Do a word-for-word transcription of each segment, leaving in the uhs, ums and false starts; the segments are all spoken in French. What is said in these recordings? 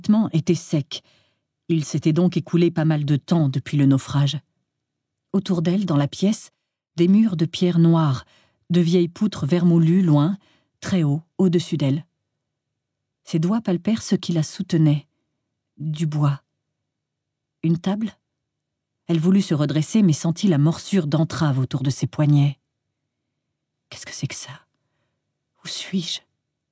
vêtements étaient secs. Il s'était donc écoulé pas mal de temps depuis le naufrage. Autour d'elle, dans la pièce, des murs de pierre noire, de vieilles poutres vermoulues loin, très haut, au-dessus d'elle. Ses doigts palpèrent ce qui la soutenait. Du bois. Une table ? Elle voulut se redresser, mais sentit la morsure d'entrave autour de ses poignets. Qu'est-ce que c'est que ça ? Où suis-je ?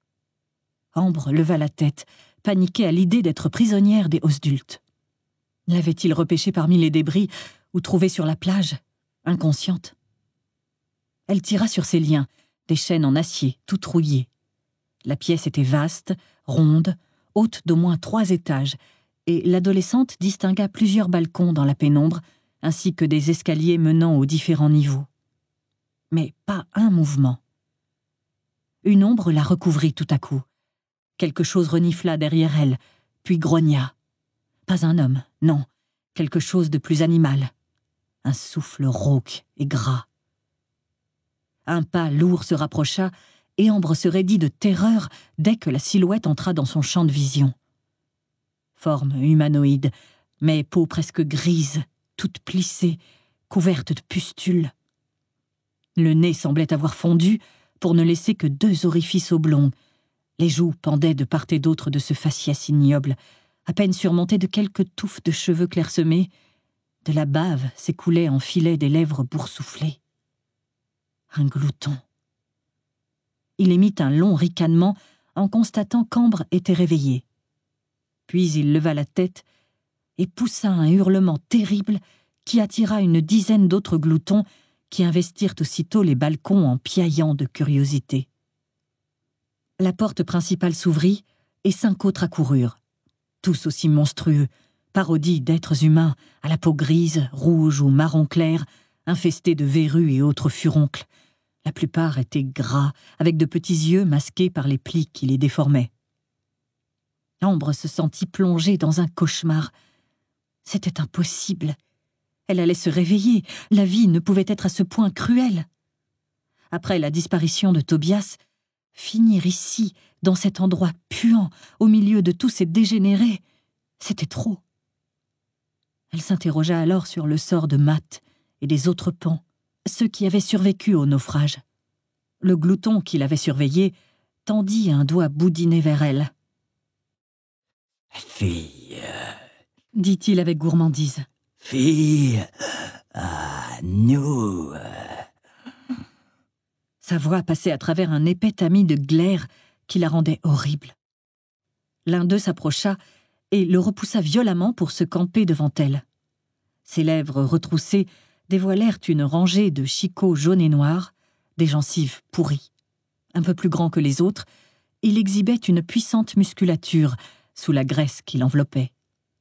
Ambre leva la tête, paniquée à l'idée d'être prisonnière des Osdult. L'avait-il repêchée parmi les débris ou trouvée sur la plage, inconsciente ? Elle tira sur ses liens, des chaînes en acier, toutes rouillées. La pièce était vaste, ronde, haute d'au moins trois étages, et l'adolescente distingua plusieurs balcons dans la pénombre, ainsi que des escaliers menant aux différents niveaux. Mais pas un mouvement. Une ombre la recouvrit tout à coup. Quelque chose renifla derrière elle, puis grogna. Pas un homme, non, quelque chose de plus animal. Un souffle rauque et gras. Un pas lourd se rapprocha, et Ambre se raidit de terreur dès que la silhouette entra dans son champ de vision. Forme humanoïde, mais peau presque grise, toute plissée, couverte de pustules. Le nez semblait avoir fondu pour ne laisser que deux orifices oblongs. Les joues pendaient de part et d'autre de ce faciès ignoble, à peine surmonté de quelques touffes de cheveux clairsemés. De la bave s'écoulait en filets des lèvres boursouflées. Un glouton. Il émit un long ricanement en constatant qu'Ambre était réveillée. Puis il leva la tête et poussa un hurlement terrible qui attira une dizaine d'autres gloutons qui investirent aussitôt les balcons en piaillant de curiosité. La porte principale s'ouvrit et cinq autres accoururent, tous aussi monstrueux, parodies d'êtres humains à la peau grise, rouge ou marron clair, infestés de verrues et autres furoncles. La plupart étaient gras, avec de petits yeux masqués par les plis qui les déformaient. Ambre se sentit plongée dans un cauchemar. C'était impossible. Elle allait se réveiller. La vie ne pouvait être à ce point cruelle. Après la disparition de Tobias, finir ici, dans cet endroit puant, au milieu de tous ces dégénérés, c'était trop. Elle s'interrogea alors sur le sort de Matt et des autres pans, ceux qui avaient survécu au naufrage. Le glouton qui l'avait surveillé tendit un doigt boudiné vers elle. « Fille, dit-il avec gourmandise. Fille, à nous. » Sa voix passait à travers un épais tamis de glaire qui la rendait horrible. L'un d'eux s'approcha et le repoussa violemment pour se camper devant elle. Ses lèvres retroussées dévoilèrent une rangée de chicots jaunes et noirs, des gencives pourries. Un peu plus grand que les autres, il exhibait une puissante musculature sous la graisse qui l'enveloppait.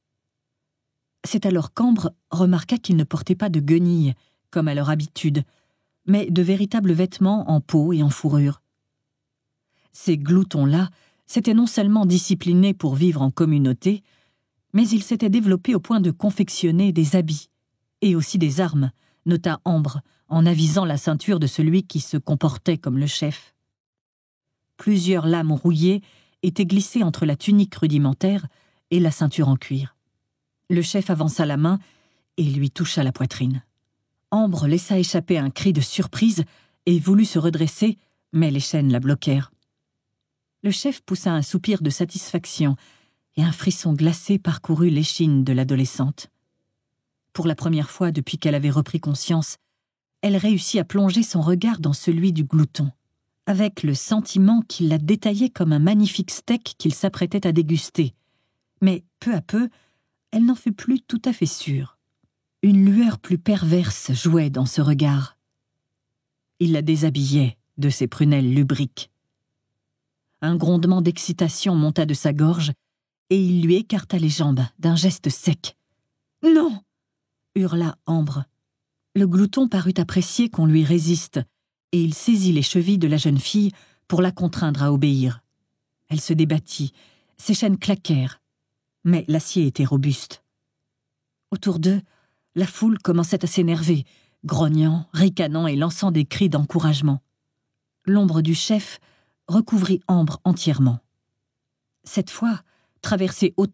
C'est alors qu'Ambre remarqua qu'il ne portait pas de guenilles, comme à leur habitude, mais de véritables vêtements en peau et en fourrure. Ces gloutons-là s'étaient non seulement disciplinés pour vivre en communauté, mais ils s'étaient développés au point de confectionner des habits, et aussi des armes, nota Ambre, en avisant la ceinture de celui qui se comportait comme le chef. Plusieurs lames rouillées étaient glissées entre la tunique rudimentaire et la ceinture en cuir. Le chef avança la main et lui toucha la poitrine. Ambre laissa échapper un cri de surprise et voulut se redresser, mais les chaînes la bloquèrent. Le chef poussa un soupir de satisfaction et un frisson glacé parcourut l'échine de l'adolescente. Pour la première fois depuis qu'elle avait repris conscience, elle réussit à plonger son regard dans celui du glouton, avec le sentiment qu'il la détaillait comme un magnifique steak qu'il s'apprêtait à déguster. Mais peu à peu, elle n'en fut plus tout à fait sûre. Une lueur plus perverse jouait dans ce regard. Il la déshabillait de ses prunelles lubriques. Un grondement d'excitation monta de sa gorge et il lui écarta les jambes d'un geste sec. « Non !» hurla Ambre. Le glouton parut apprécier qu'on lui résiste et il saisit les chevilles de la jeune fille pour la contraindre à obéir. Elle se débattit, ses chaînes claquèrent, mais l'acier était robuste. Autour d'eux, la foule commençait à s'énerver, grognant, ricanant et lançant des cris d'encouragement. L'ombre du chef recouvrit Ambre entièrement. Cette fois, traversée